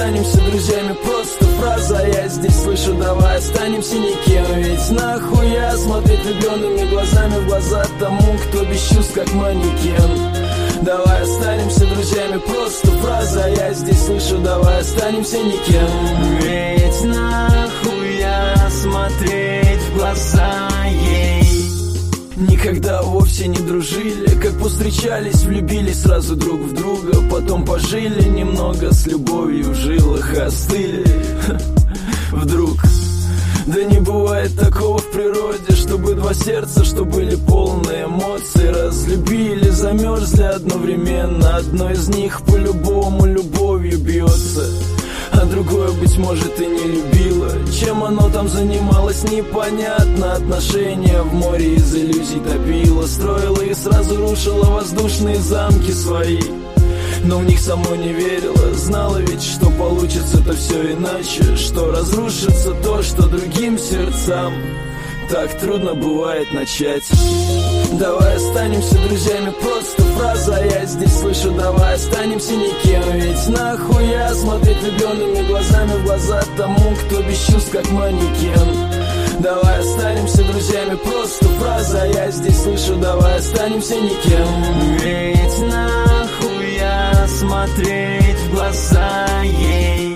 останемся друзьями, просто фраза. А я здесь слышу, давай останемся никем. Ведь нахуя смотреть влюбленными глазами в глаза тому, кто без чувств как манекен. Давай останемся друзьями, просто фраза. А я здесь слышу, давай останемся никем. Ведь нахуя смотреть в глаза ей. Никогда вовсе не дружили, как повстречались, влюбились сразу друг в друга. Потом пожили немного, с любовью в жилах остыли. Вдруг. Да не бывает такого в природе, чтобы два сердца, что были полные эмоций, разлюбили, замерзли одновременно. Одно из них по-любому любовью бьется, а другое, быть может, и не любило. Чем оно там занималось, непонятно. Отношения в море из иллюзий топило, строила и сразу рушила воздушные замки свои. Но в них самой не верила, знала ведь, что получится-то все иначе, что разрушится то, что другим сердцам так трудно бывает начать. Давай останемся друзьями, просто фраза. А я здесь слышу, давай останемся никем. Ведь нахуя смотреть влюбленными глазами в глаза тому, кто без чувств как манекен. Давай останемся друзьями, просто фраза. А я здесь слышу, давай останемся никем. Ведь нахуя смотреть в глаза ей.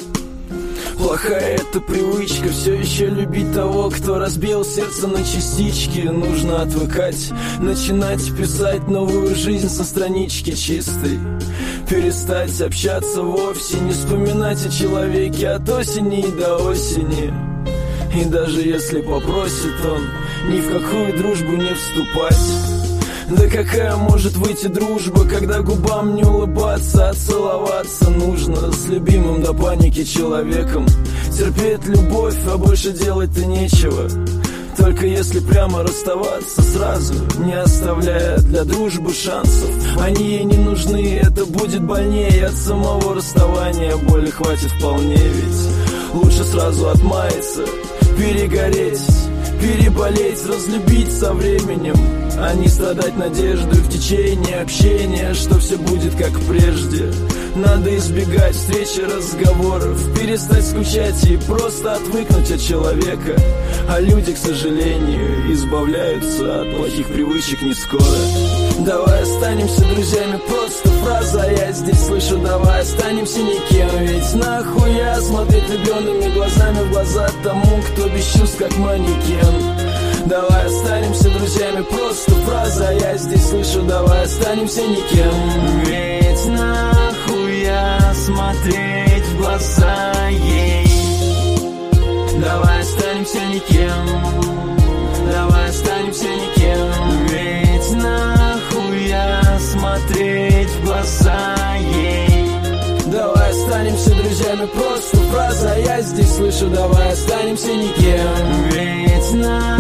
Плохая эта привычка, все еще любить того, кто разбил сердце на частички. Нужно отвыкать, начинать писать новую жизнь со странички чистой. Перестать общаться вовсе, не вспоминать о человеке от осени и до осени. И даже если попросит он, ни в какую дружбу не вступать. Да какая может выйти дружба, когда губам не улыбаться, а целоваться нужно с любимым до паники человеком. Терпеть любовь, а больше делать-то нечего. Только если прямо расставаться сразу, не оставляя для дружбы шансов. Они ей не нужны, это будет больнее от самого расставания. Боли хватит вполне, ведь лучше сразу отмаяться, перегореть, переболеть, разлюбить со временем, а не страдать надеждой в течение общения, что все будет как прежде. Надо избегать встречи, разговоров, перестать скучать и просто отвыкнуть от человека. А люди, к сожалению, избавляются от плохих привычек не скоро. Давай останемся друзьями, просто фраза. А я здесь слышу, давай останемся никем. Ведь нахуя смотреть влюбленными глазами в глаза тому, кто без чувств как манекен. Давай останемся друзьями, просто фраза. А я здесь слышу, давай останемся никем. Ведь нахуя смотреть в глаза ей. Давай останемся никем. Давай останемся никем. Ведь нахуя смотреть в глаза ей. Давай останемся друзьями, просто фраза. А я здесь слышу, давай останемся никем. Ведь